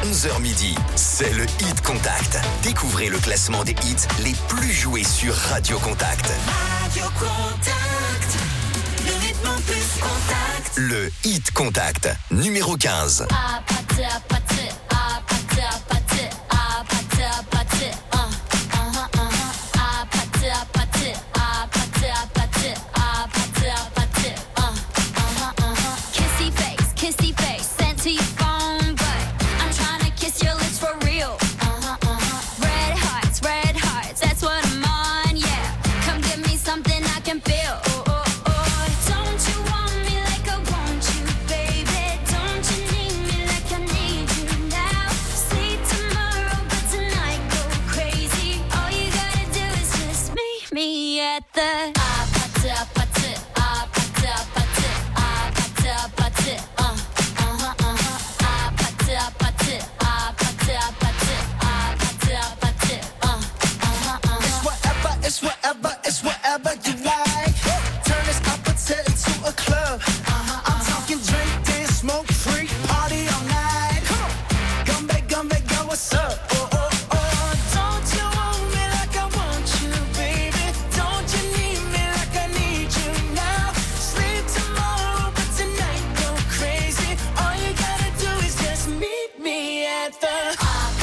11h midi, c'est le Hit Contact. Découvrez le classement des hits les plus joués sur Radio Contact. Radio Contact, le rythme plus contact. Le Hit Contact, numéro 15. Kissy face, sent to your phone, but I'm trying to kiss your lips for real. Red hearts, that's what I'm on, yeah. Come give me something I can feel. Don't you want me like I want you, baby? Don't you need me like I need you now? Sleep tomorrow, but tonight go crazy. All you gotta do is just meet me at the It's whatever you like. Turn this appetite into a club. I'm talking drink, dance, smoke, free, party all night. Come back, girl, what's up? Don't you want me like I want you, baby? Don't you need me like I need you now? Sleep tomorrow, but tonight go crazy. All you gotta do is just meet me at the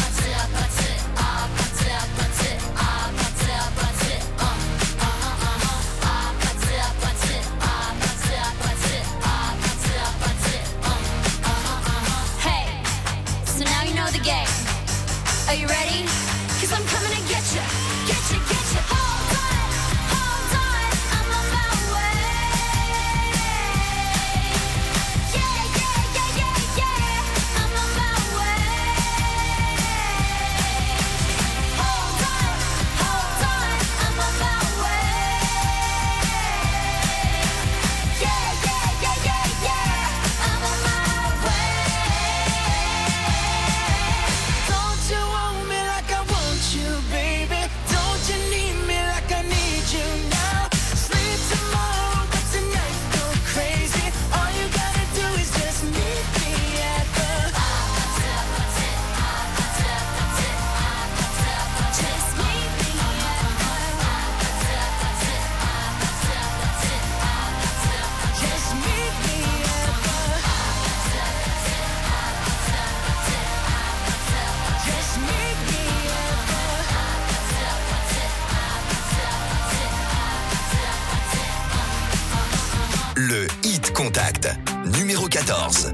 Are you ready? 'Cause I'm coming to get you. Hold on, I'm on my way. Yeah, I'm on my way. Hold on, I'm on my way. Yeah, I'm on my way. Don't you want me like I want you, baby? Don't you need me like I need you now? Sleep tomorrow, but tonight go crazy. All you gotta do is just meet me at the just meet me just meet me just meet me Le Hit Contact, numéro 14.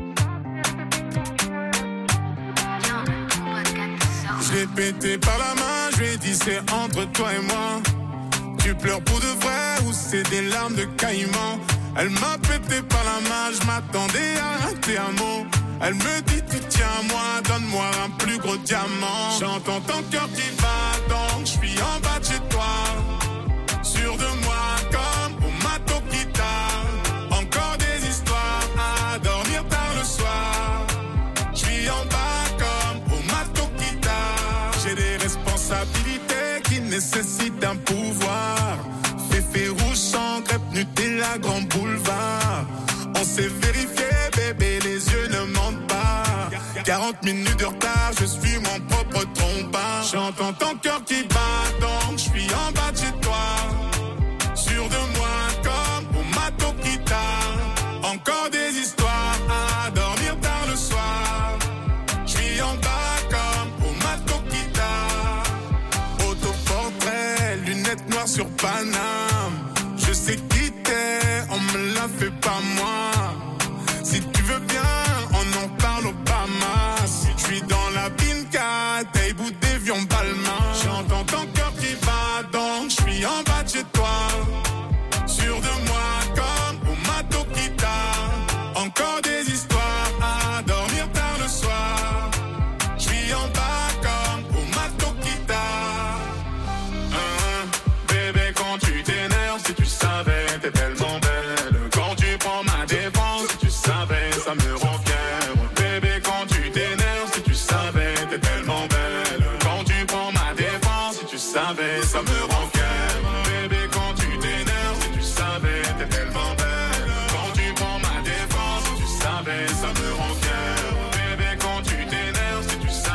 Je l'ai pété par la main, je lui ai dit c'est entre toi et moi. Tu pleures pour de vrai ou c'est des larmes de caïman? Elle m'a pété par la main, je m'attendais à rater un mot. Elle me dit tu tiens à moi, donne-moi un plus gros diamant. J'entends ton cœur qui bat, donc je suis en bas de chez toi. Sûr de moi comme au mato guitare. Encore des histoires à dormir tard le soir. Je suis en bas comme au mato guitare. J'ai des responsabilités qui nécessitent un pouvoir. Féfé rouge sans crêpe Nutella grand boulevard. On s'est vérifié bébé, les yeux ne mentent pas. 40 minutes de retard, je suis mon propre trompeur. J'entends ton cœur qui bat, donc je suis en bas de chez toi. Sûr de moi comme au mato guitare. Encore des histoires à dormir tard le soir. Je suis en bas comme au mato guitare. Autoportrait, lunettes noires sur Paname. Je sais qui t'es, on me l'a fait pas moi. Si tu veux bien, on en parle au Bahamas. Je suis dans la Binka, t'es bout d'évion Balmain. J'entends ton cœur qui bat, donc je suis en bas de chez toi. Sûr de moi comme au mato guitare. Encore des histoires à dormir tard le soir. Je suis en bas comme au mato guitare. Bébé quand tu t'énerves, si tu savais, t'es tellement belle. Quand tu prends ma défense, si tu savais, ça me rend fier. Bébé quand tu t'énerves, si tu savais, t'es tellement belle. Quand tu prends ma défense, si tu savais, ça me rend fier. Bébé quand tu t'énerves, si tu savais, t'es tellement belle. Quand tu prends ma défense, si tu savais, ça me rend fier. Bébé quand tu t'énerves, si tu savais.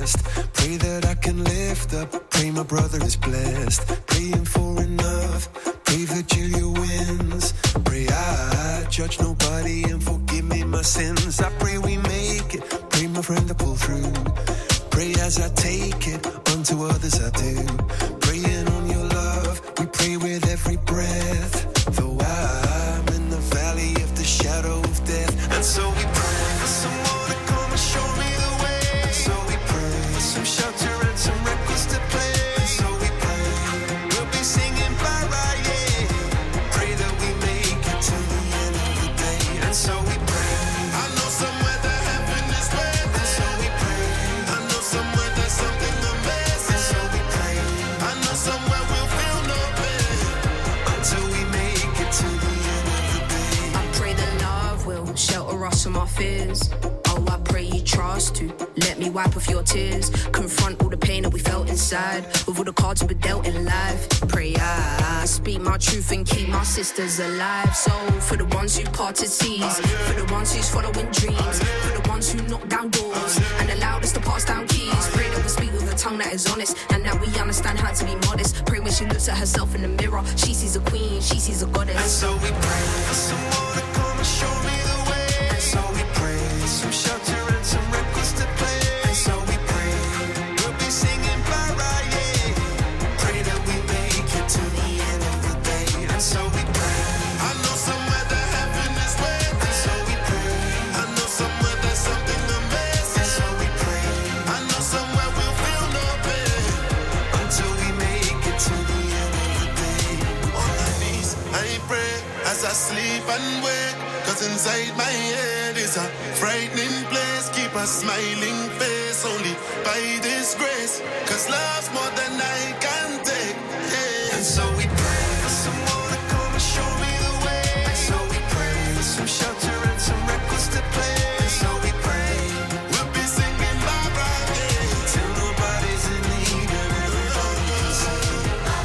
rest. Pray that I can lift up. Pray my brother is blessed. Praying for enough. Pray Virgilia wins. Pray I judge nobody and forgive me my sins. I pray we make it. Pray my friend to pull through. Pray as I take it. Unto others I do. Praying on your love. We pray with every breath. Though I'm in the valley of the shadow of death. And so we pray for someone to come and show me the way. And so we pray for some shelter and some records to play. And so we pray we'll be singing bye-bye, yeah. Pray that we make it to the end of the day. And so we pray. I know somewhere that heaven is waiting. And so we pray. I know somewhere there's something amazing. And so we pray. I know somewhere we'll feel no pain until we make it to the end of the day. I pray that love will shelter us from our fears. Oh, I pray you trust to let me wipe off your tears. Confront all the pain that we felt inside with all the cards we were dealt in life. Pray I speak my truth and keep my sisters alive. So for the ones who parted seas, for the ones who's following dreams, for the ones who knock down doors and allowed us to pass down keys. Pray that we speak with a tongue that is honest and that we understand how to be modest. Pray when she looks at herself in the mirror, she sees a queen, she sees a goddess. And so we pray for someone to come and show me the way. And so we pray for some shelter and some records to play. And so we pray we'll be singing bye-bye, yeah. Pray that we make it to the end of the day. And so we pray. I know somewhere that heaven is waiting. And so we pray. I know somewhere there's something amazing. And so we pray. I know somewhere we'll feel no pain until we make it to the end of the day. On my knees, I pray as I sleep and wake. Cause inside my head is a frightening place. Keep a smiling face only by this grace. Cause love's more than I can take, yeah. And so we pray for someone to come and show me the way. And so we pray for some shelter and some records to play. And so we pray we'll be singing bye-bye, yeah. Till nobody's in need and everybody can sing.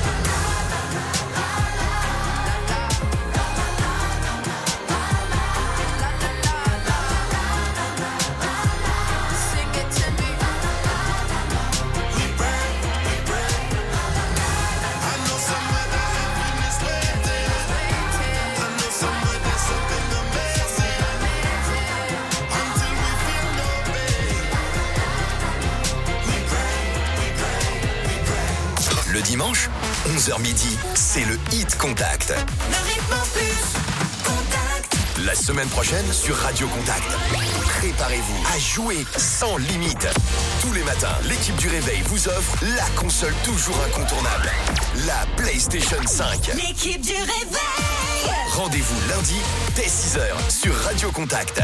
Sing it to me. We pray, we pray. I know somewhere that heaven is waiting. I know somewhere there's something amazing. Until we feel no pain. We pray, we pray, we pray. Le dimanche, 11h midi, c'est le Hit Contact. Le rythme en plus. Contact. La semaine prochaine sur Radio Contact. Préparez-vous à jouer sans limite. Tous les matins, l'équipe du réveil vous offre la console toujours incontournable, la PlayStation 5. L'équipe du réveil. Rendez-vous lundi dès 6h sur Radio Contact.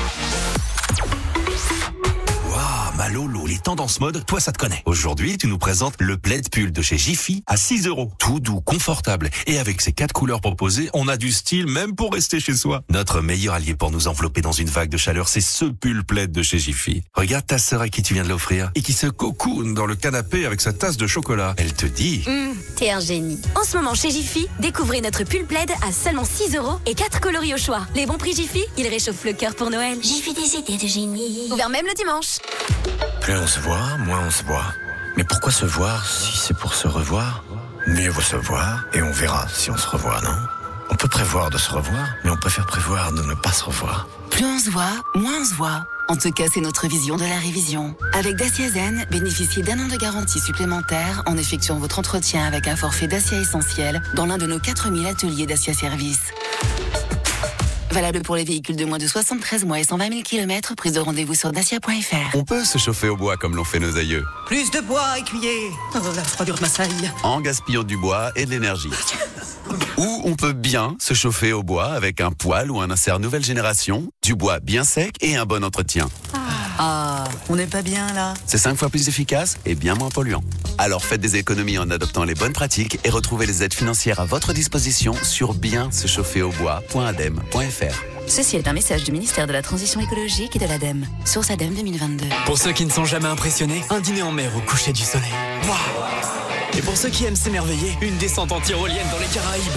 Waouh, ma Lolo, les tendances mode, toi ça te connaît. Aujourd'hui, tu nous présentes le plaid pull de chez Jiffy à 6 €. Tout doux, confortable. Et avec ces 4 couleurs proposées, on a du style même pour rester chez soi. Notre meilleur allié pour nous envelopper dans une vague de chaleur, c'est ce pull plaid de chez Jiffy. Regarde ta sœur à qui tu viens de l'offrir et qui se cocoone dans le canapé avec sa tasse de chocolat. Elle te dit... T'es un génie. En ce moment chez Jiffy, découvrez notre pull plaid à seulement 6 € et 4 coloris au choix. Les bons prix Jiffy, ils réchauffent le cœur pour Noël. Jiffy des idées de génie. Ouvert même le dimanche. Plus on se voit, moins on se voit. Mais pourquoi se voir si c'est pour se revoir? Mieux vaut se voir et on verra si on se revoit, non? On peut prévoir de se revoir, mais on préfère prévoir de ne pas se revoir. Plus on se voit, moins on se voit. En tout cas, c'est notre vision de la révision. Avec Dacia Zen, bénéficiez d'1 an de garantie supplémentaire en effectuant votre entretien avec un forfait Dacia essentiel dans l'un de nos 4000 ateliers Dacia Service. Valable pour les véhicules de moins de 73 mois et 120 000 km, prise de rendez-vous sur dacia.fr. On peut se chauffer au bois comme l'ont fait nos aïeux. Plus de bois, écuyer. Oh, la froidure m'assaille. En gaspillant du bois et de l'énergie. Ou on peut bien se chauffer au bois avec un poêle ou un insert nouvelle génération, du bois bien sec et un bon entretien. Ah, on n'est pas bien là. C'est 5 fois plus efficace et bien moins polluant. Alors faites des économies en adoptant les bonnes pratiques et retrouvez les aides financières à votre disposition sur bien-se-chauffer-au-bois.adem.fr. Ceci est un message du ministère de la Transition écologique et de l'ADEME. Source ADEME 2022. Pour ceux qui ne sont jamais impressionnés, un dîner en mer au coucher du soleil. Waouh! Et pour ceux qui aiment s'émerveiller, une descente en tyrolienne dans les Caraïbes.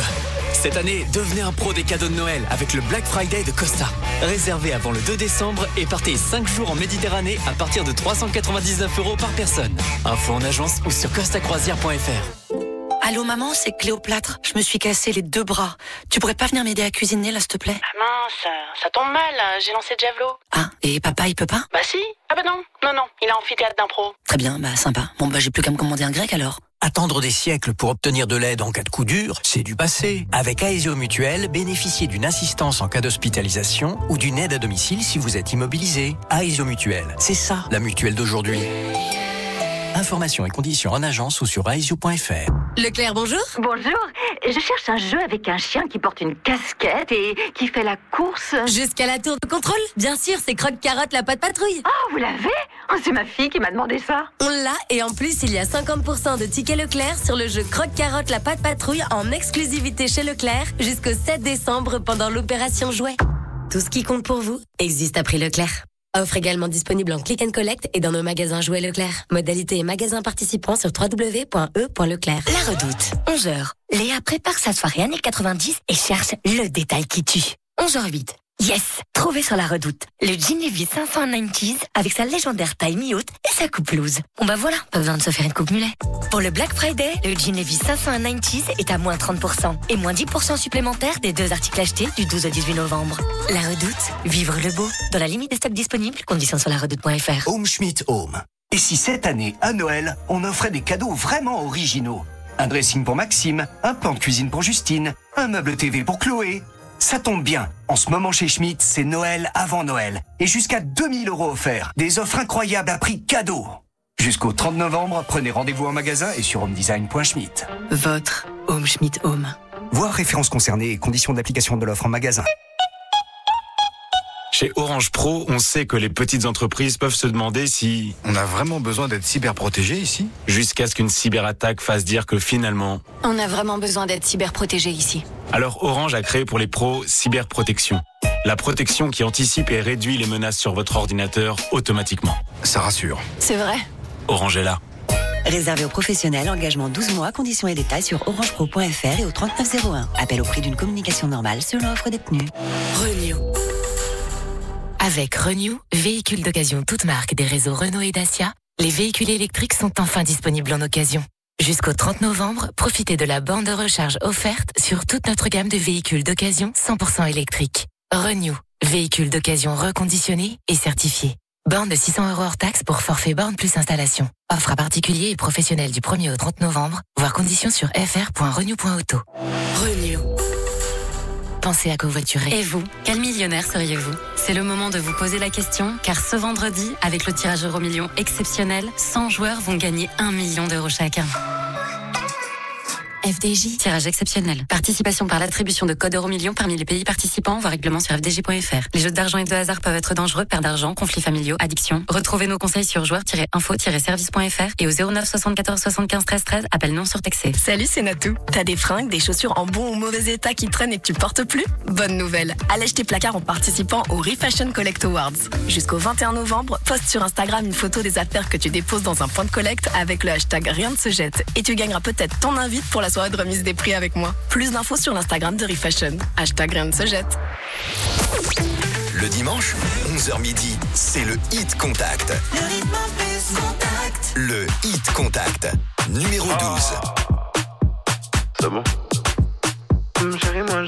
Cette année, devenez un pro des cadeaux de Noël avec le Black Friday de Costa. Réservez avant le 2 décembre et partez 5 jours en Méditerranée à partir de 399 € par personne. Info en agence ou sur costacroisière.fr. Allô maman, c'est Cléopâtre. Je me suis cassé les 2 bras. Tu pourrais pas venir m'aider à cuisiner là, s'il te plaît? Ah mince, ça tombe mal, j'ai lancé le javelot. Ah, et papa, il peut pas? Bah si. Ah bah non, il a amphithéâtre d'impro. Très bien, bah sympa. Bon bah j'ai plus qu'à me commander un grec alors. Attendre des siècles pour obtenir de l'aide en cas de coup dur, c'est du passé. Avec Aesio Mutuel, bénéficiez d'une assistance en cas d'hospitalisation ou d'une aide à domicile si vous êtes immobilisé. Aesio Mutuel, c'est ça la mutuelle d'aujourd'hui. Informations et conditions en agence ou sur aesio.fr. Leclerc, bonjour. Bonjour. Je cherche un jeu avec un chien qui porte une casquette et qui fait la course. Jusqu'à la tour de contrôle? Bien sûr, c'est Croque-Carotte, la patte patrouille. Oh, vous l'avez? Oh, c'est ma fille qui m'a demandé ça. On l'a, et en plus, il y a 50% de tickets Leclerc sur le jeu Croque-Carotte, la patte patrouille en exclusivité chez Leclerc jusqu'au 7 décembre pendant l'opération Jouet. Tout ce qui compte pour vous existe à prix Leclerc. Offre également disponible en click and collect et dans nos magasins Jouets Leclerc. Modalité et magasins participants sur www.e.leclerc. La Redoute, 11h. Léa prépare sa soirée années 90 et cherche le détail qui tue. 11h08. Yes! Trouvé sur La Redoute. Le jean Levi's 590s avec sa légendaire taille mi-haute et sa coupe loose. Bon bah voilà, pas besoin de se faire une coupe mulet. Pour le Black Friday, le jean Levi's 590s est à moins 30% et moins 10% supplémentaires des 2 articles achetés du 12 au 18 novembre. La Redoute, vivre le beau. Dans la limite des stocks disponibles, conditions sur laredoute.fr. Home Schmidt Home. Et si cette année, à Noël, on offrait des cadeaux vraiment originaux? Un dressing pour Maxime, un plan de cuisine pour Justine, un meuble TV pour Chloé. Ça tombe bien. En ce moment chez Schmitt, c'est Noël avant Noël. Et jusqu'à 2000 € offerts. Des offres incroyables à prix cadeau. Jusqu'au 30 novembre, prenez rendez-vous en magasin et sur homedesign.schmitt. Votre Home Schmidt Home. Voir références concernées et conditions d'application de l'offre en magasin. Chez Orange Pro, on sait que les petites entreprises peuvent se demander si... On a vraiment besoin d'être cyberprotégé ici? Jusqu'à ce qu'une cyberattaque fasse dire que finalement... On a vraiment besoin d'être cyberprotégé ici. Alors Orange a créé pour les pros Cyberprotection. La protection qui anticipe et réduit les menaces sur votre ordinateur automatiquement. Ça rassure. C'est vrai. Orange est là. Réservé aux professionnels, engagement 12 mois, conditions et détails sur orangepro.fr et au 3901. Appel au prix d'une communication normale selon l'offre détenue. Renew. Avec Renew, véhicules d'occasion toutes marques des réseaux Renault et Dacia, les véhicules électriques sont enfin disponibles en occasion. Jusqu'au 30 novembre, profitez de la borne de recharge offerte sur toute notre gamme de véhicules d'occasion 100% électriques. Renew, véhicules d'occasion reconditionnés et certifiés. Borne de 600 € hors taxe pour forfait borne plus installation. Offre à particuliers et professionnels du 1er au 30 novembre, voir conditions sur fr.renew.auto. Renew. Pensez à covoiturer. Et vous, quel millionnaire seriez-vous? C'est le moment de vous poser la question, car ce vendredi, avec le tirage Euromillions exceptionnel, 100 joueurs vont gagner 1 million € chacun. FDJ, tirage exceptionnel. Participation par l'attribution de codes Euromillions parmi les pays participants, voire règlement sur fdj.fr. Les jeux d'argent et de hasard peuvent être dangereux, perte d'argent, conflits familiaux, addiction. Retrouvez nos conseils sur joueurs-info-service.fr et au 09 74 75 13 13, appel non surtaxé. Salut, c'est Natou. T'as des fringues, des chaussures en bon ou mauvais état qui traînent et que tu portes plus? Bonne nouvelle. Allège tes placards en participant au Refashion Collect Awards. Jusqu'au 21 novembre, poste sur Instagram une photo des affaires que tu déposes dans un point de collecte avec le hashtag rien ne se jette. Et tu gagneras peut-être ton invite pour la soirée de remise des prix avec moi. Plus d'infos sur l'Instagram de Refashion. Hashtag rien ne se jette. Le dimanche, 11h midi, c'est le Hit Contact. Le rythme en plus contact. Le Hit Contact, numéro 12. C'est bon? Chérie, moi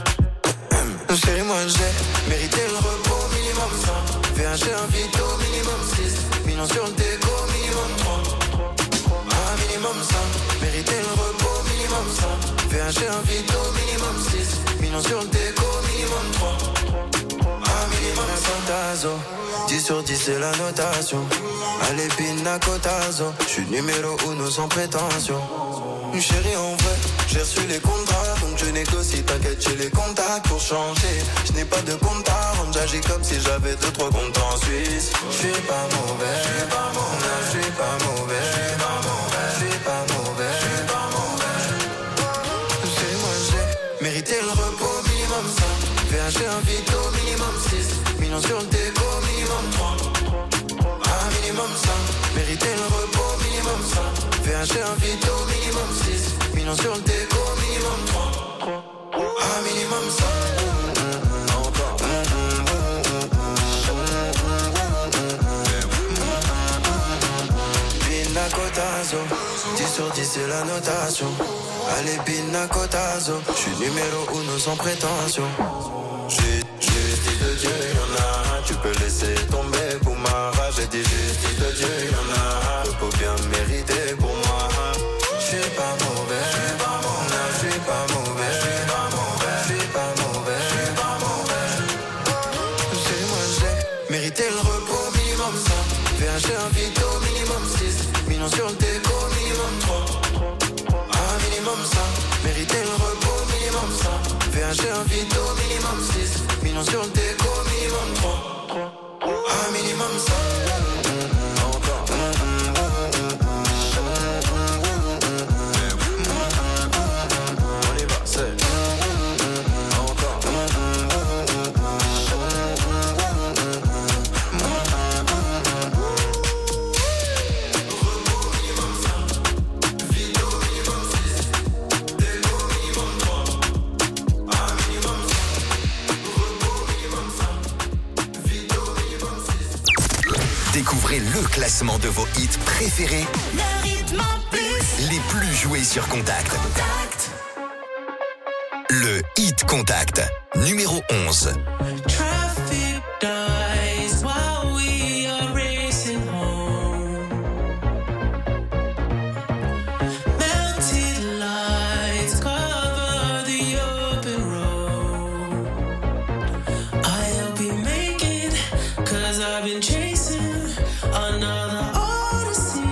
j'ai mérité le repos minimum 100. VH un vito minimum 6. Millions sur le déco minimum 3. Minimum 100. Mérité le repos minimum 100. VH un vito minimum 6. Millions sur le déco minimum 3. Minimum 100 tazo. 10 sur 10 c'est la notation. Allez pina cotazo. J'suis numéro 1 sans prétention. Chérie en vrai, j'ai reçu les contrats. Donc je négocie, t'inquiète j'ai les contacts pour changer. Je n'ai pas de compte à rendre, j'agis comme si j'avais 2-3 comptes en Suisse. Je suis pas mauvais, je suis pas mauvais, je suis pas mauvais, je suis pas mauvais, je suis pas mauvais, je suis pas mauvais. C'est moi j'ai mérité le repos minimum 100. VH un vito minimum 6. Millions sur le déco minimum 3. Minimum 100. Mérité le repos minimum 100. VH un vito minimum 6. Millions sur le déco minimum 3. Un minimum ça. Pinacotazo, 10 sur 10 c'est la notation. Allez Pinacotazo, j'suis numéro 1 sans prétention. Justice de Dieu, y'en a. Tu peux laisser tomber pour ma rage. J'ai dit justice de Dieu, y'en a. Le pot bien mérité pour moi. J'suis pas mauvais, j'suis pas mauvais, j'suis pas mauvais, j'suis pas mauvais, j'suis pas mauvais, j'suis pas mauvais. C'est moi j'ai mérité le repos minimum ça. VH un vito minimum 6. Millions sur le déco minimum 3. Un minimum ça. Mérité le repos minimum ça. VH un vito minimum 6. Millions sur le déco minimum 3. Un minimum ça. Découvrez le classement de vos hits préférés, Le rythme en plus. les plus joués sur Contact. Le Hit Contact, numéro 11. Traffic dies while we are racing home. Melted lights cover the open road. I hope you make it, 'cause I've been chasing another odyssey.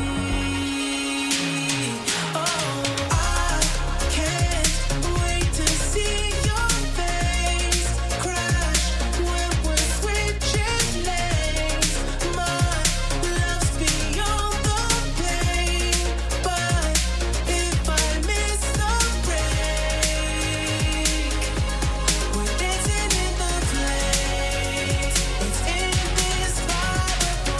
Oh, I can't wait to see your face crash when we're switching lanes. My love's beyond the pain, but if I miss the break, we're dancing in the flames. It's indescribable.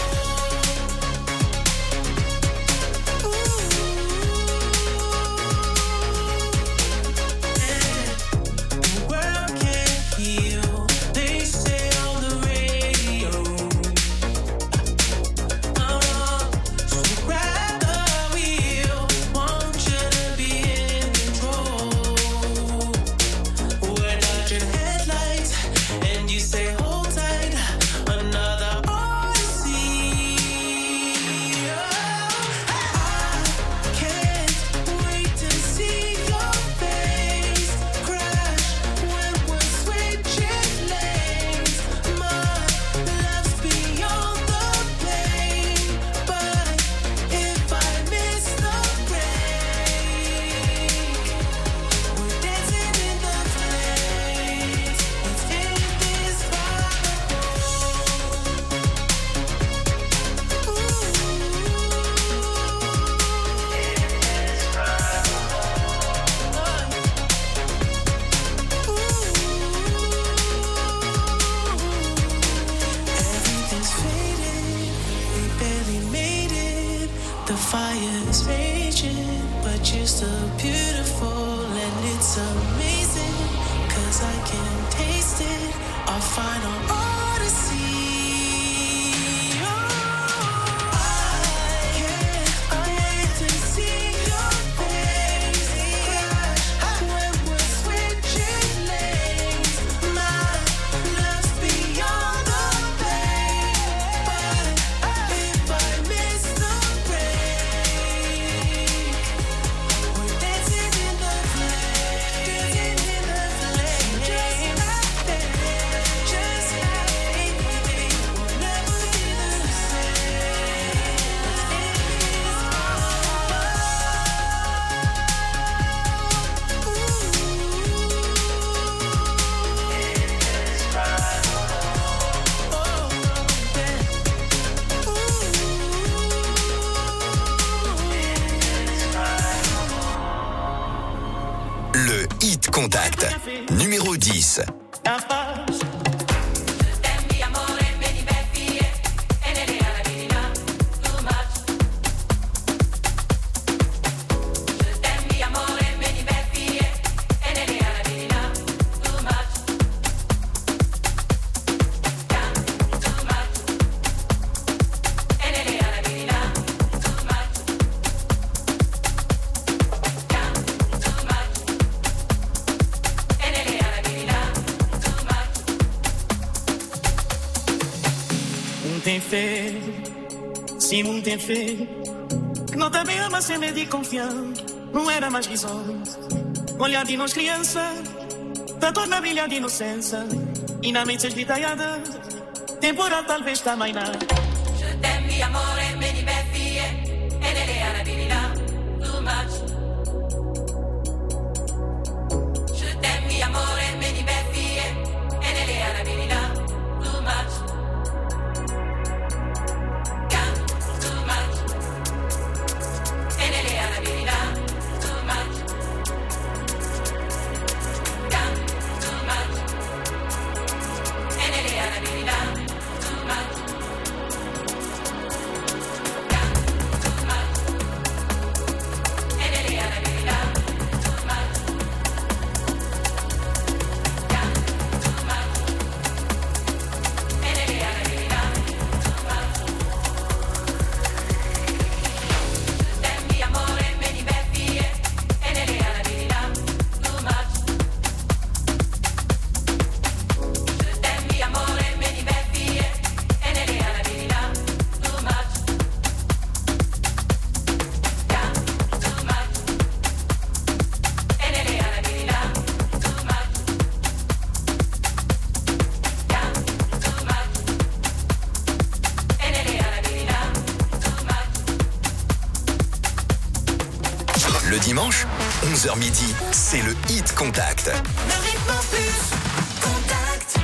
The world can't heal, they say on the radio. So grab the wheel, want you to be in control. We're dodging headlights, and you say hold tight, another odyssey. I can't wait to see your face crash when we're switching lanes. My love's beyond the pain, but if I miss the break, we're dancing in the flames. It's indescribable. Everything's faded, we barely made it. The fire's raging, but you're still beautiful, and it's amazing, 'cause I can taste it, our final odyssey. I can't wait to see your face crash when we're switching lanes. My love's beyond the pain, but if I miss the break, we're dancing in the flames, just like we'll never be the same. Le Hit Contact, numéro 10. Amore, fait, si mon t'es fait. Não te veio, mas se me di confiança. Não era mais visões. Olhar de nós criança, tá toda brilhar de inocência. E na mente esgritaiada, temporal talvez tá mais nada. Je t'aime, mi amore, me di beffie. E nelle arabilità, too much. Je t'aime, mi amore, me di beffie. E nelle arabilità, too much. Too much. E nelle arabilità, too much. Too much. E nelle arabilità, too much. Le dimanche, 11h midi, c'est le Hit Contact. Le rythme en plus, contact.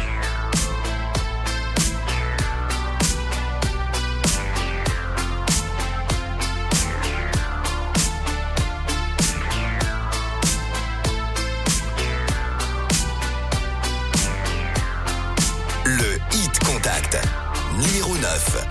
Le Hit Contact, numéro 9.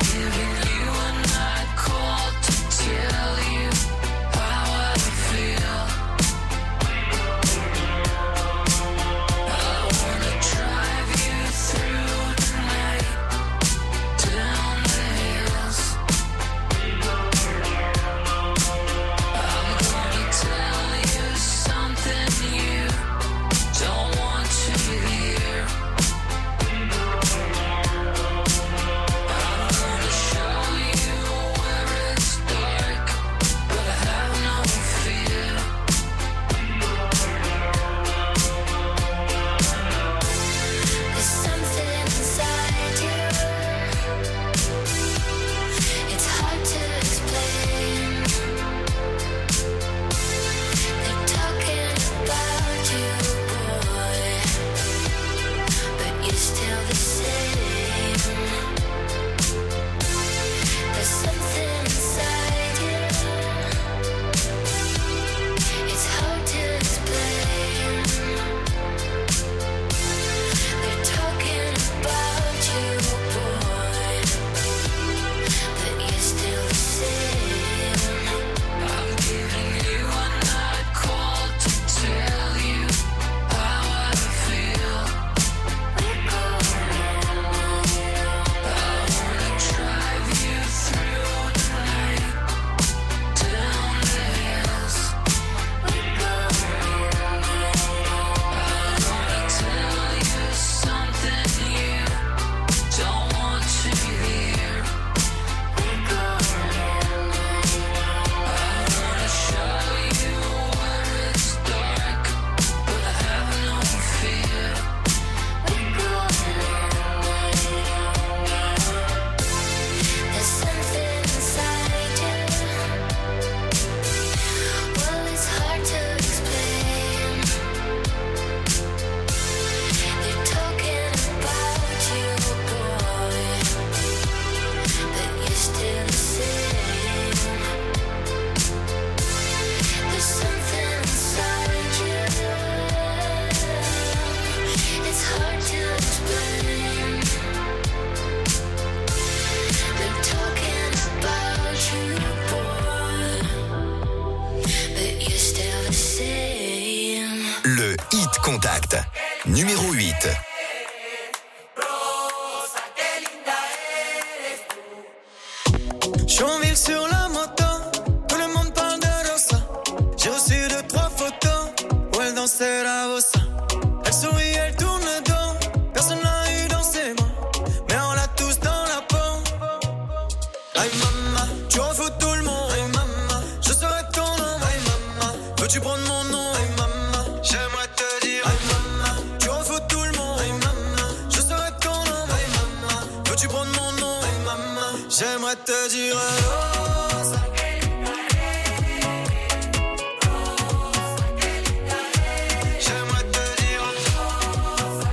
Contact, numéro 8. Chonville sur la moto, tout le monde parle de Rosa. J'ai reçu 2-3 photos où elle dansait la bossa. Elle sourit, elle tourne le dos, personne n'a eu dans ses mains, mais on l'a tous dans la peau. Veux-tu prendre mon nom, hey maman? J'aimerais te dire, hey maman. Tu en fous tout le monde, hey maman. Je serai ton homme, hey maman. Veux-tu prendre mon nom, hey maman? J'aimerais te dire, Rosa. J'aimerais te dire, Rosa.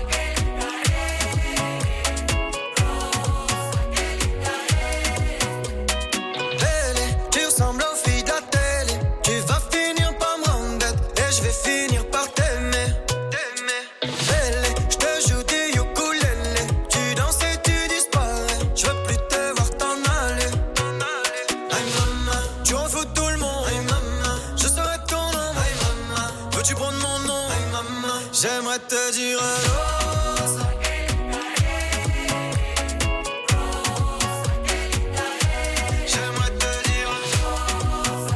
Belle, tu ressembles aux filles de la télé. Tu vas finir par me rendre bête et je vais finir par t'aimer. Belle, je te joue du ukulélé. Tu danses et tu disparais. Je veux plus te voir t'en aller. Hey maman, tu en fous tout le monde. Hey maman, je serai ton homme. Hey maman, veux-tu prendre mon nom? Hey maman, j'aimerais te dire Rosa. J'aimerais te dire Rosa.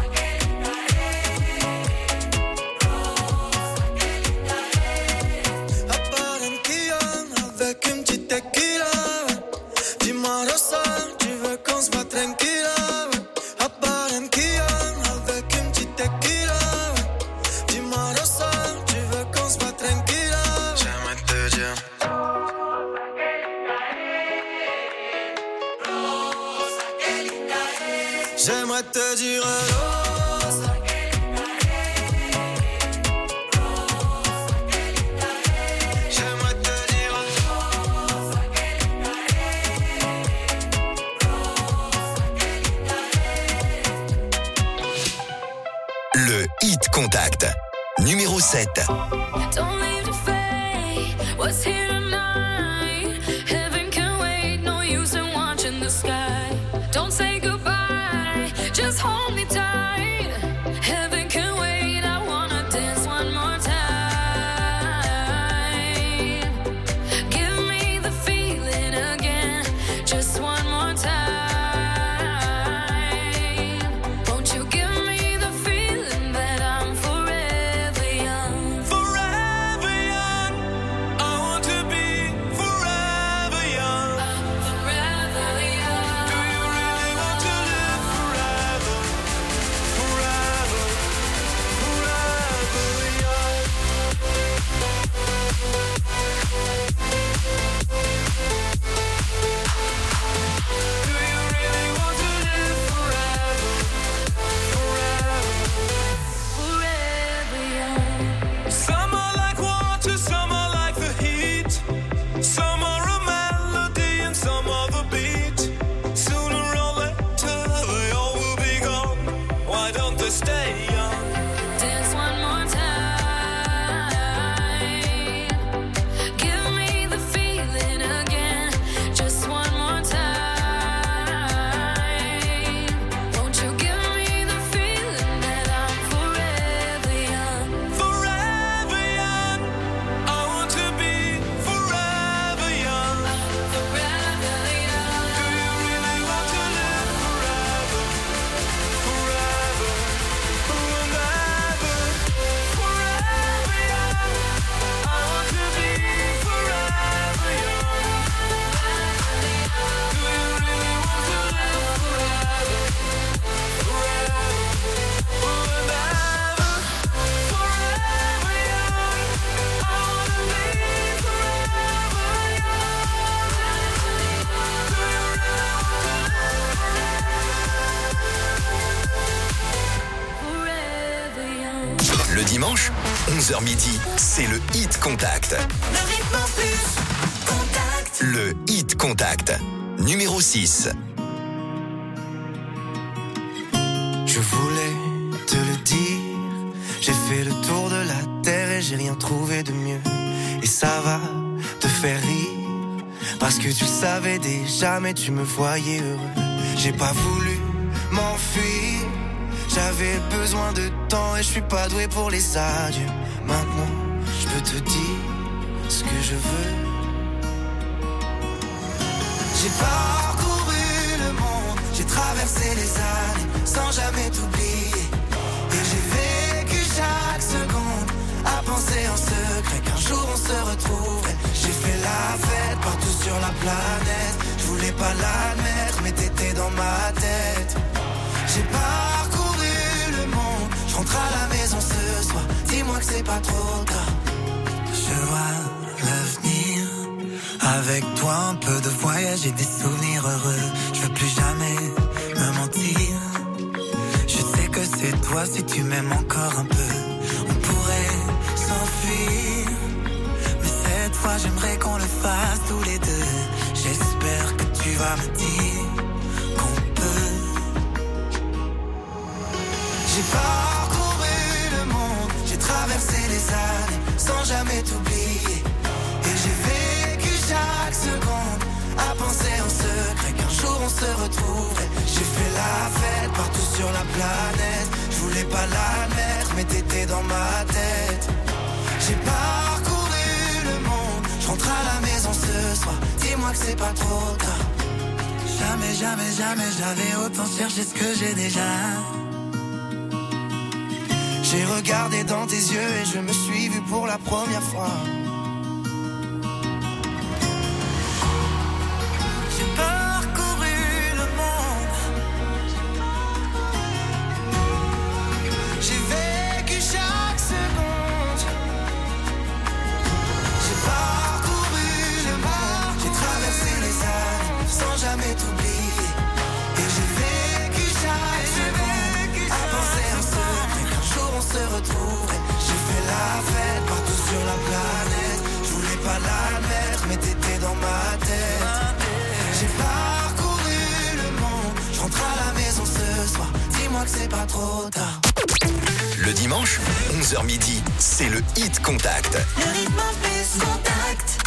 À Barranquilla, avec une petite tequila, ouais. Dis-moi Rosa, tu veux qu'on se voit tranquilla, ouais. À Barranquilla, avec une petite tequila, ouais. Dis-moi Rosa, tu veux qu'on se voit tranquilla, ouais. J'aimerais te dire J'aimerais te dire Rosa. J'aimerais te dire Rosa. Le Hit Contact, numéro 7. Don't leave the fate. What's here tonight? Heaven can wait. No use in watching the sky. Don't say goodbye. Just hold me tight. Heaven can wait. I wanna dance one more time. Give me the feeling again. Just one more time. Won't you give me the feeling that I'm forever young? Forever young. I want to be forever young. Forever young. Do you really want to live forever? Forever, forever young. Do you really want to live forever? Forever young. Some are like water, some are like the heat. Some are a melody and some are the beat. Sooner or later they all will be gone. Why don't they stay young? Dance one more time. Give me the feeling again. Just one more time. Won't you give me the feeling that I'm forever young? Forever young. I want to be forever young. Forever young. Do you really want to live forever? Forever, forever, forever young. I want to be forever young. Do you really want to live forever? Forever, forever, forever young. I want to be forever young. Do you really Forever young. Le dimanche, 11h midi, c'est le Hit Contact. Le rythme en plus. Contact. Le Hit Contact, numéro 6. Je voulais te le dire, j'ai fait le tour de la terre et j'ai rien trouvé de mieux. Et ça va te faire rire, parce que tu le savais déjà mais tu me voyais heureux. J'ai pas voulu m'enfuir, j'avais besoin de temps et je suis pas doué pour les adieux. Maintenant, je peux te dire ce que je veux. J'ai parcouru le monde, j'ai traversé les années sans jamais t'oublier. Et j'ai vécu chaque seconde à penser en secret qu'un jour on se retrouverait. J'ai fait la fête partout sur la planète, je voulais pas l'admettre mais t'étais dans ma tête. J'ai parcouru le monde, je rentre à la maison serein. dis-moi que c'est pas trop tard. Je vois l'avenir. Avec toi, un peu de voyage et des souvenirs heureux. Je veux plus jamais me mentir. Je sais que c'est toi si tu m'aimes encore un peu. On pourrait s'enfuir, mais cette fois j'aimerais qu'on le fasse tous les deux. J'espère que tu vas me dire qu'on peut. J'ai parcouru le monde, j'ai traversé les années sans jamais t'oublier. Et j'ai vécu chaque seconde à penser en secret qu'un jour on se retrouverait. J'ai fait la fête partout sur la planète. Je voulais pas l'admettre, mais t'étais dans ma tête. J'ai parcouru le monde, je rentre à la maison ce soir. Dis-moi que c'est pas trop tard. Jamais, jamais, jamais j'avais autant cherché ce que j'ai déjà. J'ai regardé dans tes yeux et je me suis vu pour la première fois. J'ai parcouru le monde. J'ai vécu chaque seconde. J'ai parcouru le monde. J'ai traversé les années sans jamais t'oublier. Et j'ai vécu chaque seconde à penser en secret qu'un jour on se retrouverait. J'ai fait la fête partout sur la planète. Je voulais pas l'admettre, mais t'étais dans ma tête. J'ai parcouru le monde, je rentre à la maison ce soir. Dis-moi que c'est pas trop tard. Le dimanche, 11h midi, c'est le Hit Contact. Le rythme plus contact.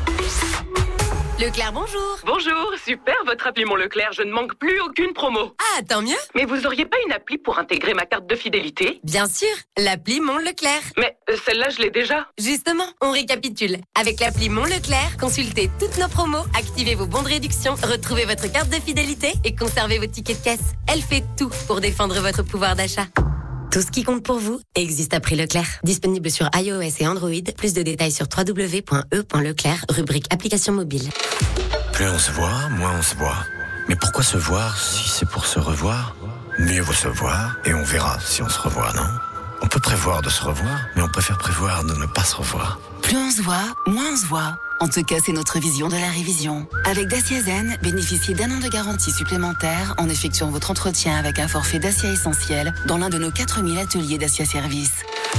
Leclerc, bonjour. Bonjour, super votre appli Mon Leclerc, je ne manque plus aucune promo. Ah, tant mieux. Mais vous auriez pas une appli pour intégrer ma carte de fidélité? Bien sûr, l'appli Mon Leclerc. Mais celle-là, je l'ai déjà. Justement, on récapitule. Avec l'appli Mon Leclerc, consultez toutes nos promos, activez vos bons de réduction, retrouvez votre carte de fidélité et conservez vos tickets de caisse. Elle fait tout pour défendre votre pouvoir d'achat. Tout ce qui compte pour vous existe à prix Leclerc. Disponible sur iOS et Android. Plus de détails sur www.e.leclerc, rubrique application mobile. Plus on se voit, moins on se voit. Mais pourquoi se voir si c'est pour se revoir? Mieux vaut se voir et on verra si on se revoit, non? On peut prévoir de se revoir, mais on préfère prévoir de ne pas se revoir. Plus on se voit, moins on se voit. En tout cas, c'est notre vision de la révision. Avec Dacia Zen, bénéficiez d'1 an de garantie supplémentaire en effectuant votre entretien avec un forfait Dacia essentiel dans l'un de nos 4000 ateliers Dacia Service.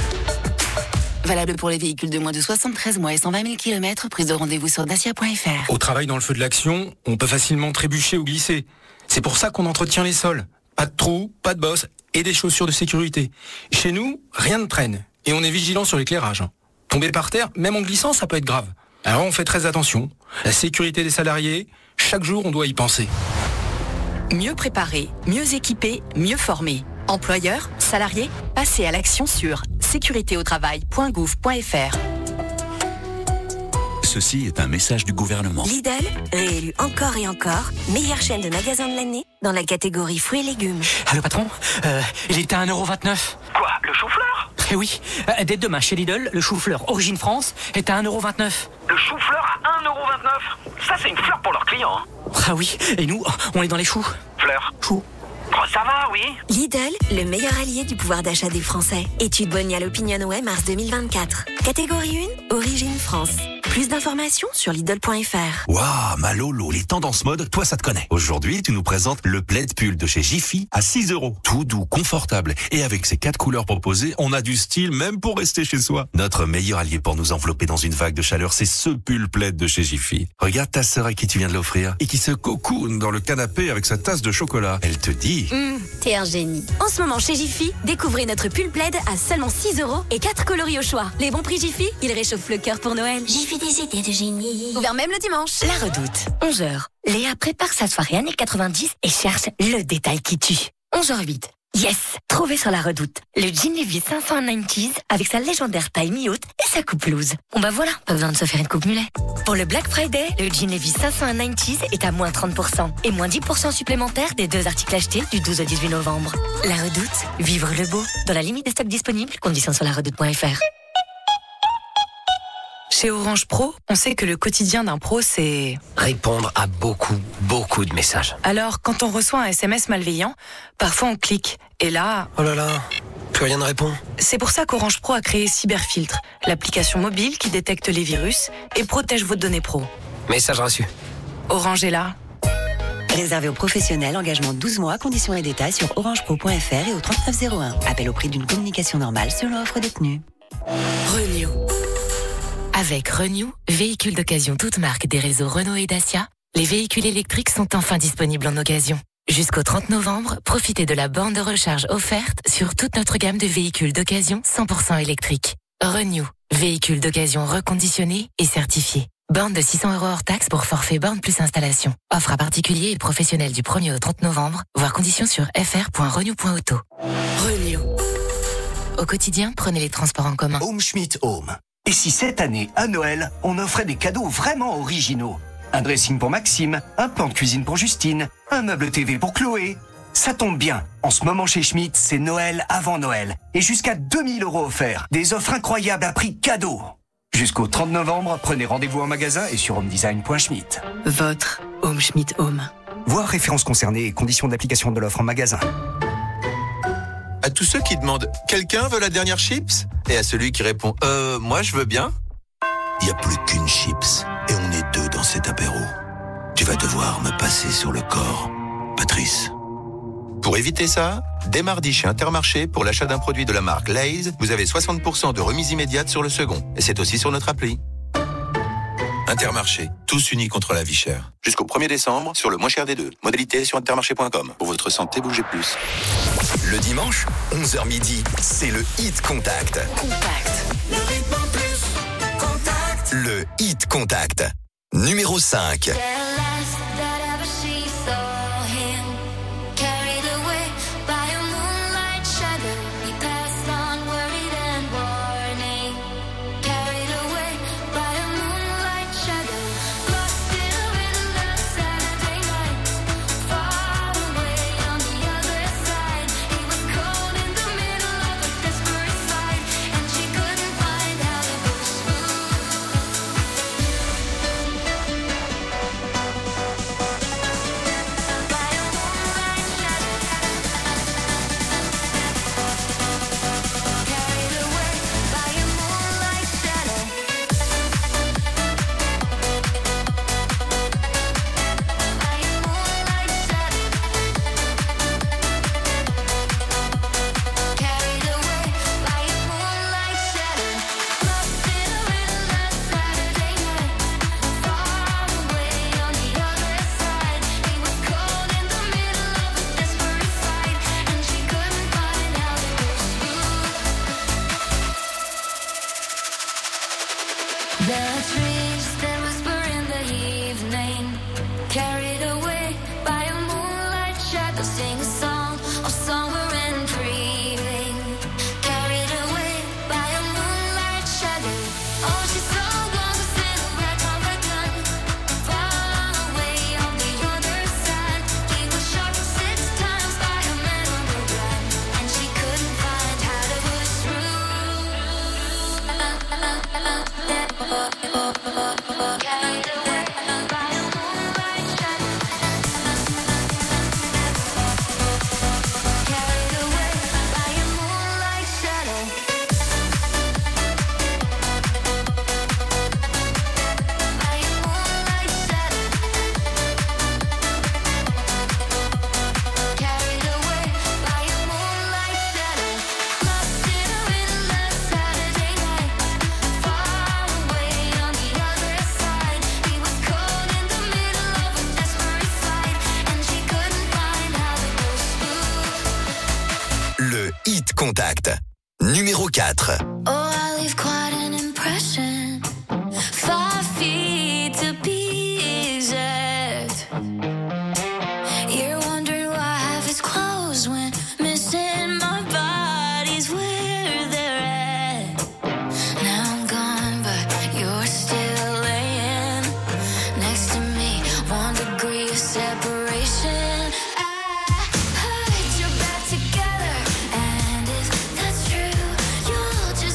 Valable pour les véhicules de moins de 73 mois et 120 000 km, prise de rendez-vous sur dacia.fr. Au travail, dans le feu de l'action, on peut facilement trébucher ou glisser. C'est pour ça qu'on entretient les sols. Pas de trous, pas de bosses et des chaussures de sécurité. Chez nous, rien ne traîne et on est vigilant sur l'éclairage. Tomber par terre, même en glissant, ça peut être grave. Alors on fait très attention. La sécurité des salariés, chaque jour on doit y penser. Mieux préparé, mieux équipé, mieux formé. Employeurs, salariés, passez à l'action sur sécuritéautravail.gouv.fr. Ceci est un message du gouvernement. Lidl, réélu encore et encore, meilleure chaîne de magasins de l'année dans la catégorie fruits et légumes. Allô patron, il était à 1,29€. Quoi, le chou-fleur? Eh oui, dès demain chez Lidl, le chou-fleur Origine France est à 1,29€. Le chou-fleur à 1,29€? Ça c'est une fleur pour leurs clients. Hein. Ah oui, et nous, on est dans les choux. Fleur. Chou. Oh, ça va, oui. Lidl, le meilleur allié du pouvoir d'achat des Français. Étude Bonial OpinionWay mars 2024. Catégorie 1, Origine France. Plus d'informations sur Lidl.fr. Waouh, ma Lolo, les tendances mode, toi ça te connaît. Aujourd'hui, tu nous présentes le plaid pull de chez Jiffy à 6€. Tout doux, confortable. Et avec ces 4 couleurs proposées, on a du style même pour rester chez soi. Notre meilleur allié pour nous envelopper dans une vague de chaleur, c'est ce pull plaid de chez Jiffy. Regarde ta sœur à qui tu viens de l'offrir et qui se cocoone dans le canapé avec sa tasse de chocolat. Elle te dit... T'es un génie. En ce moment chez Jiffy, découvrez notre pull plaid à seulement 6€ et 4 coloris au choix. Les bons prix Jiffy, ils réchauffent le cœur pour Noël. Jiffy, des idées de génie. Ouvert même le dimanche. La Redoute, 11h. Léa prépare sa soirée années 90 et cherche le détail qui tue. 11h08. Yes! Trouvez sur La Redoute le jean Levi's 590s avec sa légendaire taille mi-haute et sa coupe loose. Bon bah voilà, pas besoin de se faire une coupe mulet. Pour le Black Friday, le jean Levi's 590s est à moins 30% et moins 10% supplémentaires des 2 articles achetés du 12 au 18 novembre. La Redoute, vivre le beau. Dans la limite des stocks disponibles, conditions sur laredoute.fr. Chez Orange Pro, on sait que le quotidien d'un pro, c'est... répondre à beaucoup de messages. Alors, quand on reçoit un SMS malveillant, parfois on clique. Et là... Oh là là, plus rien ne répond. C'est pour ça qu'Orange Pro a créé Cyberfiltre, l'application mobile qui détecte les virus et protège vos données pro. Message reçu. Orange est là. Réservé aux professionnels, engagement 12 mois, conditions et détails sur orangepro.fr et au 3901. Appel au prix d'une communication normale selon offre détenue. Renew. Avec Renew, véhicule d'occasion toute marque des réseaux Renault et Dacia, les véhicules électriques sont enfin disponibles en occasion. Jusqu'au 30 novembre, profitez de la borne de recharge offerte sur toute notre gamme de véhicules d'occasion 100% électriques. Renew, véhicule d'occasion reconditionné et certifié. Borne de 600 € hors taxe pour forfait borne plus installation. Offre à particuliers et professionnels du 1er au 30 novembre, voir conditions sur fr.renew.auto. Renew. Au quotidien, prenez les transports en commun. Home Schmidt Home. Et si cette année, à Noël, on offrait des cadeaux vraiment originaux? Un dressing pour Maxime, un plan de cuisine pour Justine, un meuble TV pour Chloé. Ça tombe bien. En ce moment chez Schmidt, c'est Noël avant Noël. Et jusqu'à 2000 € offerts. Des offres incroyables à prix cadeau. Jusqu'au 30 novembre, prenez rendez-vous en magasin et sur homedesign.schmidt. Votre Home Schmidt Home. Voir références concernées et conditions d'application de l'offre en magasin. À tous ceux qui demandent « Quelqu'un veut la dernière chips ?» et à celui qui répond « Moi je veux bien ?» Il n'y a plus qu'une chips et on est deux dans cet apéro. Tu vas devoir me passer sur le corps, Patrice. Pour éviter ça, dès mardi chez Intermarché, pour l'achat d'un produit de la marque Lay's, vous avez 60% de remise immédiate sur le second. Et c'est aussi sur notre appli. Intermarché, tous unis contre la vie chère. Jusqu'au 1er décembre, sur le moins cher des deux. Modalité sur intermarché.com. Pour votre santé, bougez plus. Le dimanche, 11h midi, c'est le Hit Contact. Le rythme en plus. Contact. Le Hit Contact. Numéro 5. Contact. Numéro 4. Oh, I leave quite an impression. 5 feet to be exact. You're wondering why I have his clothes when missing my body's where they're at. Now I'm gone, but you're still laying next to me. 1 degree of separation. I put your back together, and if that's true, you'll just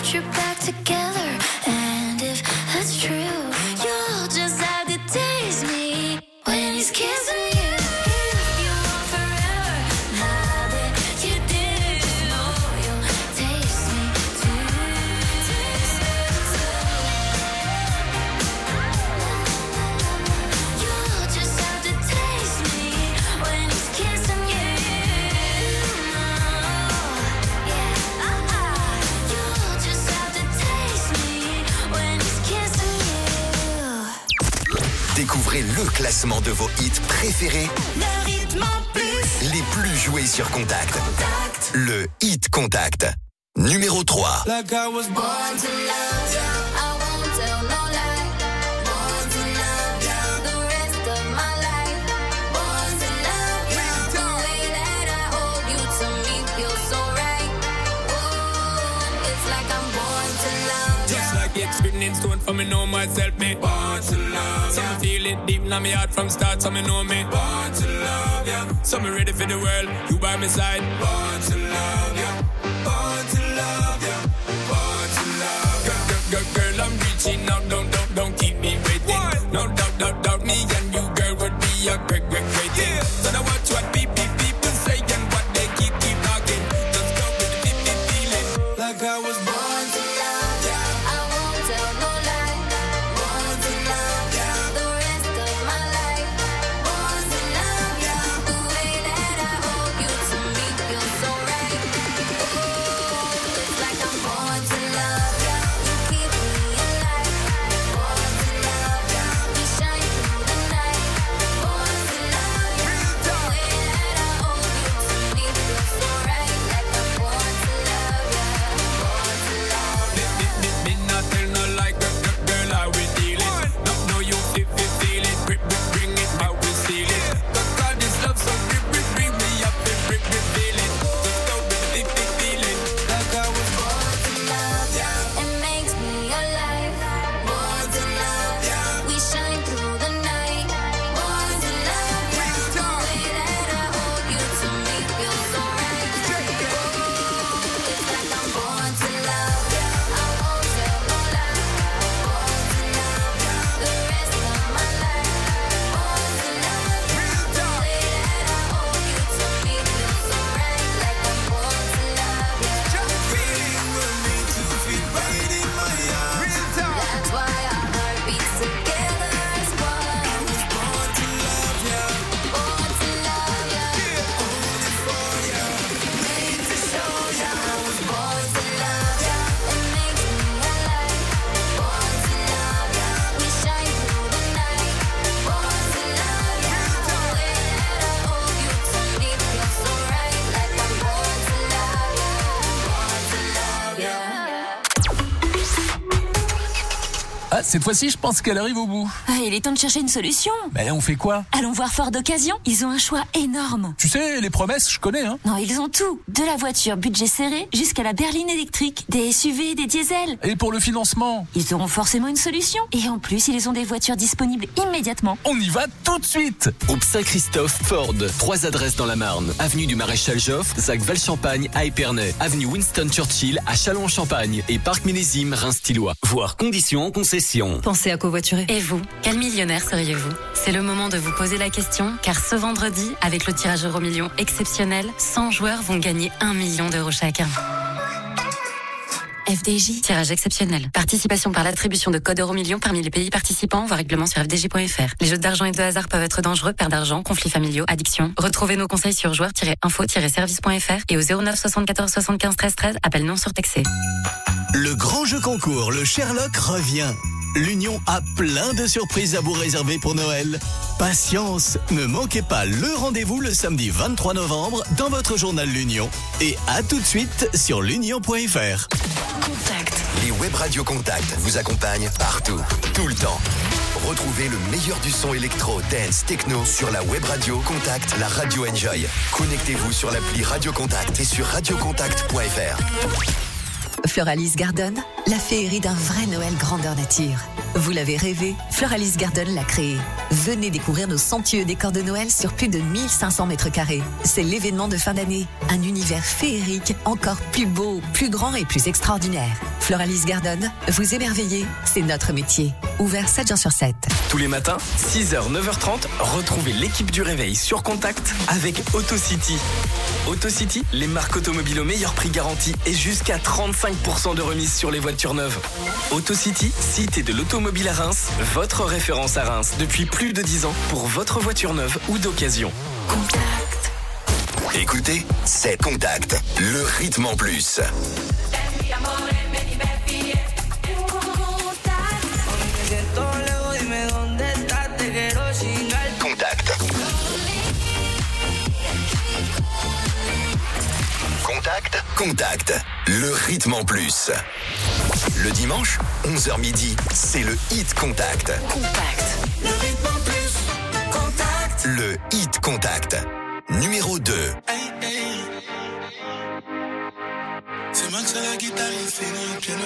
put you back together. And if that's true, you'll just have to taste me when he's kissing you. If you want forever, now that you do, you'll taste me too. You'll just have to taste me when he's kissing you. You'll just have to taste me when he's kissing you. Découvrez le classement de vos hits préférés, Le rythme en plus. les plus joués sur Contact. Le Hit Contact. Numéro 3. Like I was born to love you. I won't tell no lie. Born to love you. The rest of my life. Born to love you. The way that I hold you to me feels so right. Oh, it's like I'm born to love you. Just like it's written in stone for me know myself, me born to love. So me feel it deep in my heart from start, so me know me born to love, yeah. So me ready for the world, you by my side. Born to love, yeah. Born to love, yeah. Born to love, girl, I'm reaching out, don't keep me waiting. No doubt, me and you, girl, would be a great thing. So now watch what people say and what they keep talking. Just go with the feeling. Like I was born to love, yeah. I won't tell no lie. Born to love you. The rest of my life. Born to love you. The way that I hold you to me feels so right. Oh, it's like I'm born to love you. You keep me alive. Born to love you. We shine through the night. Born to love you. The way that I hold you to me feels so right. Like I'm born to love you. Born to love you. Did not tell no lie, girl, how we dealing. No, you feel it, bring it, how we seal it. God, this love so bring me up and bring me feel it. Just go with the feeling. Like I was born to love, yeah. It makes me alive. Born to love you. We shine through the night. Born to love you. The way that I hold you to me feels so right. Oh, it's like I'm born to love you. I won't tell no lie. Born to love you. The rest of my life. Born to love you. The way that I hold you to me feels so right. Like I'm born to love you. That's why our heart beats together as one. I was born to love you. Born to love you. Only for you. Made to show you. I was born to love you. It makes me alive. Born to love you. We shine through the night. Born to love you. The way that I hold you to me feels so right. Like I'm born to love you. Born to love you. Ah, cette fois-ci, je pense qu'elle arrive au bout. Ah, il est temps de chercher une solution. Ben là, on fait quoi? Allons voir Ford d'occasion. Ils ont un choix énorme. Tu sais, les promesses, je connais, hein. Non, ils ont tout. De la voiture budget serré jusqu'à la berline électrique, des SUV, des diesels. Et pour le financement? Ils auront forcément une solution. Et en plus, ils ont des voitures disponibles immédiatement. On y va tout de suite. Groupe Saint-Christophe Ford. 3 adresses dans la Marne. Avenue du Maréchal Joffre, Zac-Val-Champagne à Épernay. Avenue Winston Churchill à Châlons-en-Champagne. Et Parc Millésime Reims-Tillois. Voir conditions en concession. Pensez à covoiturer. Et vous, quel millionnaire seriez-vous? C'est le moment de vous poser la question, car ce vendredi, avec le tirage Euromillions exceptionnel, 100 joueurs vont gagner 1 million d'euros chacun. FDJ. Tirage exceptionnel. Participation par l'attribution de codes Euromillions parmi les pays participants. Voir règlement sur fdj.fr. Les jeux d'argent et de hasard peuvent être dangereux. Perte d'argent, conflits familiaux, addiction. Retrouvez nos conseils sur joueurs-info-service.fr et au 09 74 75 13 13. Appel non surtaxé. Le grand jeu concours, le Sherlock revient. L'Union a plein de surprises à vous réserver pour Noël. Patience, ne manquez pas le rendez-vous le samedi 23 novembre dans votre journal L'Union. Et à tout de suite sur l'union.fr. Les web radios Contact vous accompagnent partout, tout le temps. Retrouvez le meilleur du son électro, dance, techno sur la web radio Contact, la radio Enjoy. Connectez-vous sur l'appli Radio Contact et sur radiocontact.fr. Floralis Garden, la féerie d'un vrai Noël grandeur nature. Vous l'avez rêvé, Floralis Garden l'a créé. Venez découvrir nos somptueux décors de Noël sur plus de 1500 mètres carrés. C'est l'événement de fin d'année. Un univers féerique encore plus beau, plus grand et plus extraordinaire. Floralis Garden, vous émerveiller, c'est notre métier. Ouvert 7 jours sur 7. Tous les matins, 6h, 9h30, retrouvez l'équipe du réveil sur Contact avec AutoCity. AutoCity, les marques automobiles au meilleur prix garanti et jusqu'à 35% de remise sur les voitures neuves. AutoCity, cité de l'automobile à Reims, votre référence à Reims depuis plus de 10 ans pour votre voiture neuve ou d'occasion. Contact. Écoutez, c'est Contact, le rythme en plus. Contact. Contact. Contact. Le rythme en plus. Le dimanche, 11h midi, c'est le Hit Contact. Contact. Le rythme en plus. Contact. Le Hit Contact. Numéro 2. Hey, hey. C'est Max à la guitare, il fait le piano.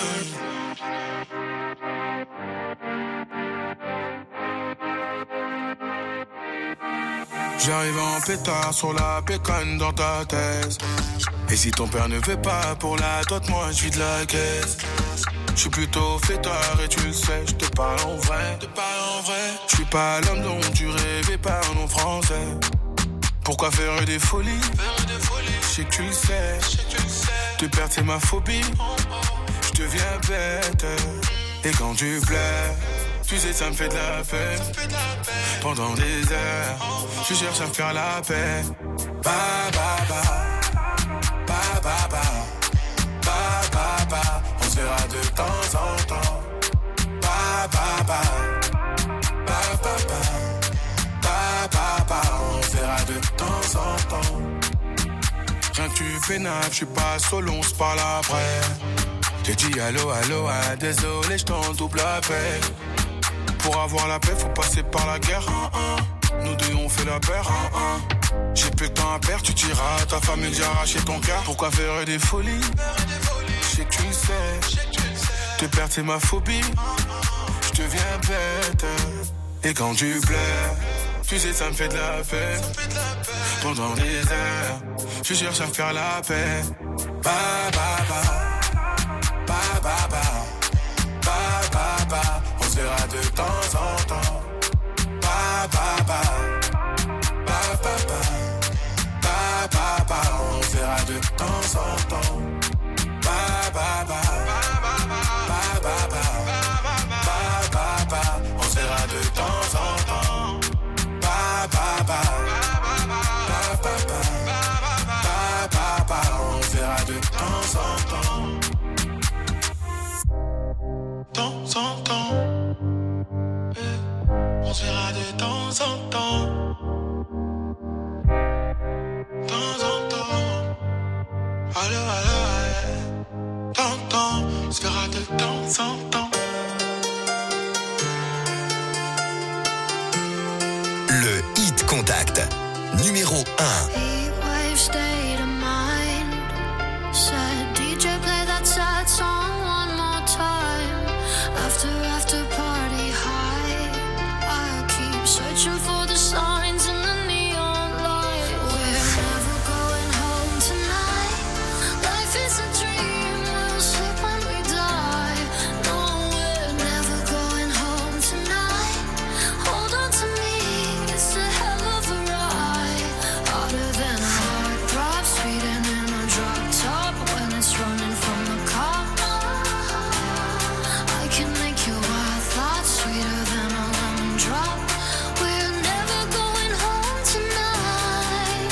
J'arrive en pétard sur la pécane dans ta thèse. Et si ton père ne veut pas pour la dot, moi je vide la caisse. Je suis plutôt fêtard et tu le sais, je te parle en vrai. Je suis pas l'homme dont tu rêvais, parlons français. Pourquoi faire des folies? Je sais que tu le sais. Te perdre c'est ma phobie. Je deviens bête. Et quand tu plais, tu sais ça me fait de la peine. Pendant des heures, tu cherches à me faire la paix. Ba ba ba, ba ba ba, ba ba ba. On se verra de temps en temps. Ba ba ba, ba ba ba, ba ba ba. On se verra de temps en temps. Rien que tu fais nappe, je suis pas solo, on se parle après. J'ai dit allô, allô, ah, désolé, je t'en double la paix. Pour avoir la paix, faut passer par la guerre. Nous deux, on fait la paire. J'ai plus le temps à perdre, tu tiras à ta famille, j'ai arraché ton cœur. Pourquoi faire des folies? Je sais que tu le sais. Te perdre, c'est ma phobie. Je deviens bête. Et quand tu plais, tu sais, ça me fait de la peine. Pendant des heures, tu cherches à faire la paix. Ba ba ba, ba ba ba, ba ba ba. On se verra de temps en temps. Ba ba ba, ba ba ba, ba ba ba. On se verra de temps en temps. Ba ba ba, ba ba ba, ba ba ba. On se verra de temps en temps. Ba ba ba, ba ba ba, ba ba. On se verra de temps en temps. Temps en temps. On se verra de temps en temps. Temps en temps. Allô, allô, temps, on se verra de temps en temps. Le Hit Contact, numéro 1. Heatwave state of mind. Said DJ play that sad song one more time. After party high. I keep searching for the signs in the neon light. We're never going home tonight. Life is a dream, we'll sleep when we die. No, we're never going home tonight. Hold on to me, it's a hell of a ride. Harder than a heart throb, sweeter than a drop top. When it's running from the cop, I can make your wild thoughts sweeter than a lemon drop. We're never going home tonight.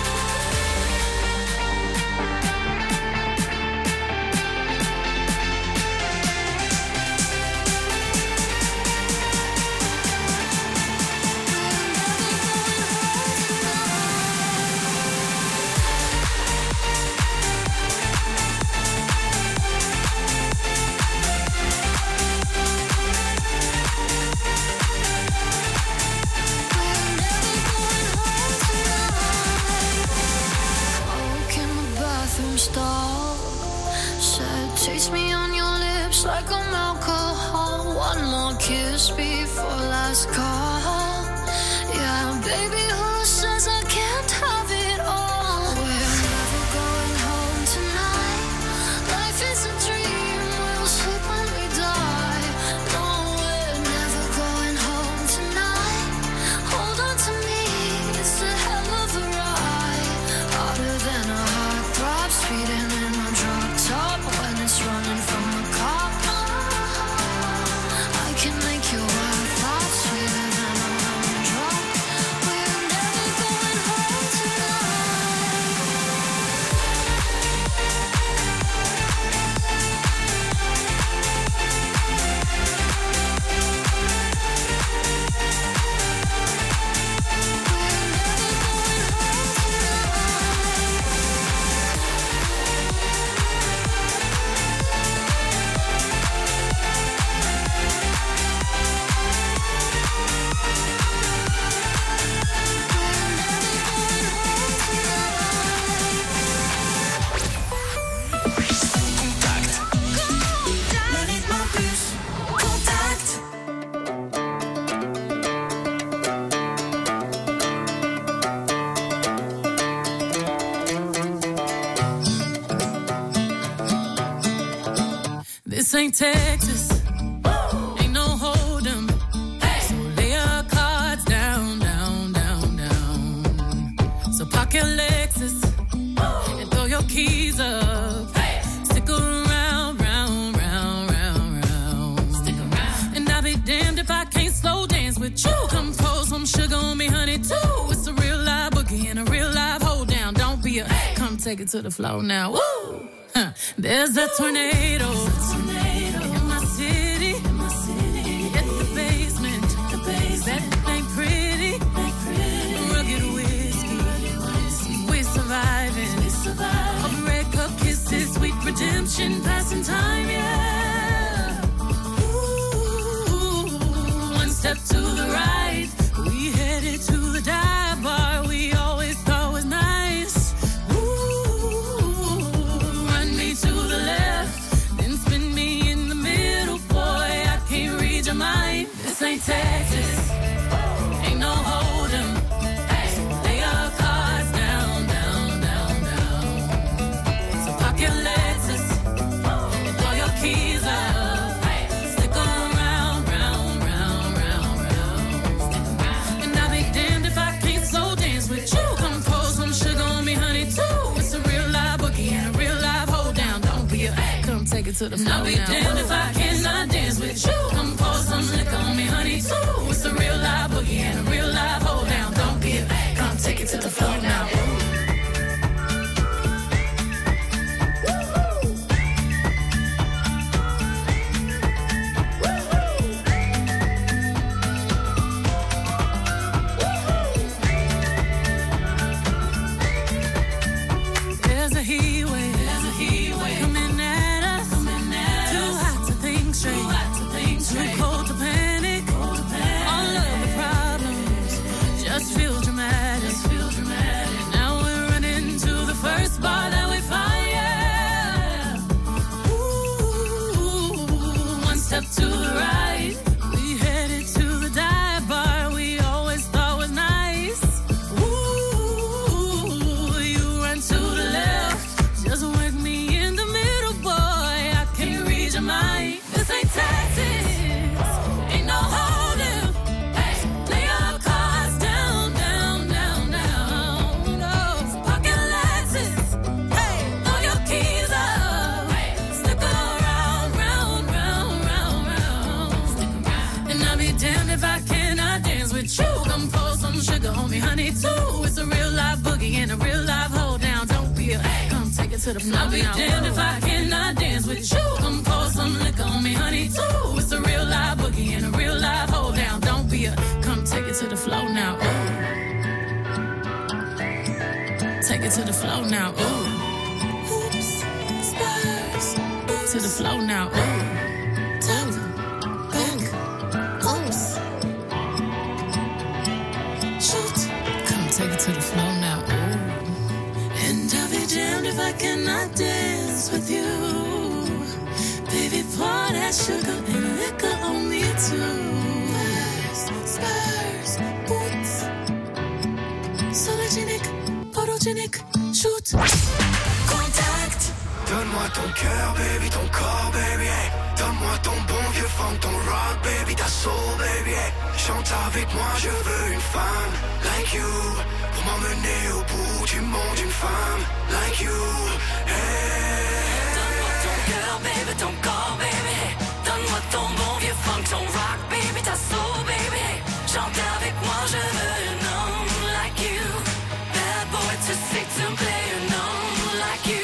Smoke in the bathroom stall. Said, taste me on your lips like I'm alcohol. One more kiss before last call. Yeah, baby, who says I can't have it all? We're never going home tonight. Life is a dream, we'll This ain't Texas. Ain't no hold 'em. So lay your cards down, down, down, down. So park your Lexus and throw your keys up. Stick around, round, round, round, round. Stick around. And I'll be damned if I can't slow dance with you. Come pour some sugar on me, honey, too. It's a real live boogie and a real live hold down. Don't be a come take it to the floor now. Woo! Huh. There's a tornado. In my city. At the basement. That ain't pretty. Rugged whiskey. We're surviving. All the red cup kisses, sweet redemption, passing time, yeah. Ooh, one step to the right. We headed to the dive bar we always thought was nice. Ooh, run me to the left, then spin me in the middle, boy, I can't read your mind. This ain't Texas, ain't no hold 'em. So lay your cards down, down, down, down. So park your Lexus and throw your keys up. Stick around, round, round, round, round. And I'll be damned if I can't slow dance with you. Come pour some sugar on me, honey, too. It's a real live boogie and a real live hold down. Don't be a come take it to the floor. I'll be damned if I cannot dance with you. Come pour some liquor on me, honey, too. It's a real live boogie and a real live hold down. Don't be a come take it to the floor now. There's a heat wave coming at us. Too hot to think straight. Too cold to panic. All of the problems just feel dramatic. Now we're running to the first bar that we find, yeah. Ooh, one step to the right. We headed to the dive bar we always thought was nice. Ooh, you run to the left, just whack me in the middle, boy, I can't read your mind. This ain't Texas, ain't no holding. Lay your cards down, down, down, down. No, pocket Lexus, throw your keys up. Stick around, round, round, round, round. And I'll be damned if I cannot dance with you. Come pour some sugar on me, honey, too. It's a real live boogie and a real live hold down. Don't be a come take it to the floor. I'll be damned if I cannot dance with you. Come pour some liquor on me, honey, too. It's a real live boogie and a real live hold down. Don't be a come take it to the floor now. Ooh. Take it to the floor now. Ooh. Oops, Spurs. To the floor now. Ooh. Top, back, oops. Shoot. Come take it to the floor now. Ooh. And I'll be damned if I cannot dance with you. Baby, pour that sugar and liquor on me too. Spurs, boots. Sologenic, photogenic, shoot. Contact. Donne-moi ton cœur, baby, ton corps, baby, hey. Donne-moi ton bon vieux funk, ton rock, baby, ta soul, baby, hey. Chante avec moi, je veux une femme like you, pour m'emmener au bout du monde, une femme like you, hey. Donne-moi ton cœur, baby, ton corps, baby. Donne-moi ton bon vieux funk, ton rock, baby, ta soul, baby. Chante avec moi, je veux un homme like you. Bad boy to stick to play un homme like you.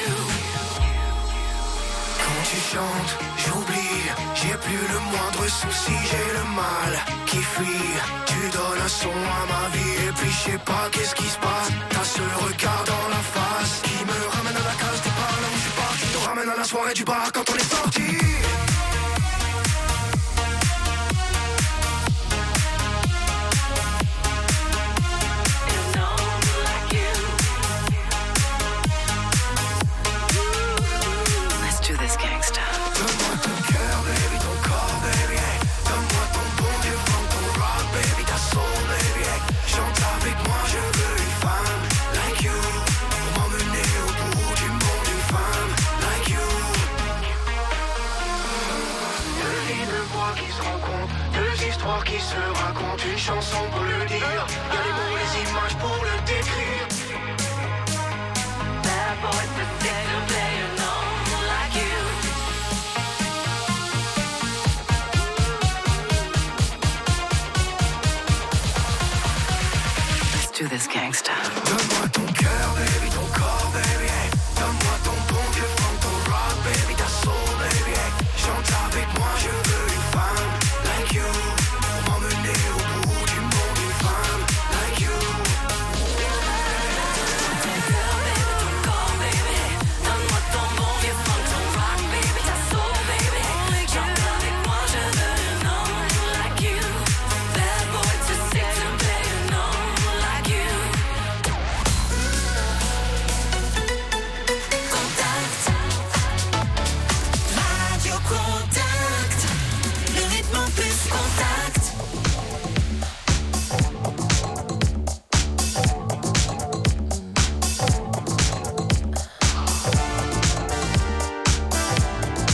Quand tu chantes, j'oublie, j'ai plus le moindre souci, j'ai le mal qui fuit. Tu donnes un son à ma vie et puis je sais pas qu'est-ce qui se passe. T'as ce regard dans la face qui me ramène à la case départ là où je pars, qui te ramène à la soirée du bar quand on est sorti. Let's do this, gangsta. Donne-moi ton cœur, baby, ton corps, baby, hey. Donne-moi ton bon vieux funk, ton rock, baby, ta soul, baby, hey. Chante avec moi, je veux une femme like you, pour m'emmener au bout du monde, une femme like you. histoire qui se raconte, une chanson pour le dire. Y'a les mots, les images pour le décrire. Bad boy, protect a player, no like you. Let's do this, gangsta.